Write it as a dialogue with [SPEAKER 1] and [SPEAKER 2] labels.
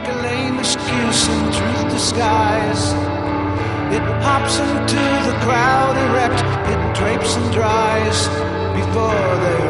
[SPEAKER 1] a lame excuse in truth disguise. It hops into the crowd erect, it drapes and dries before they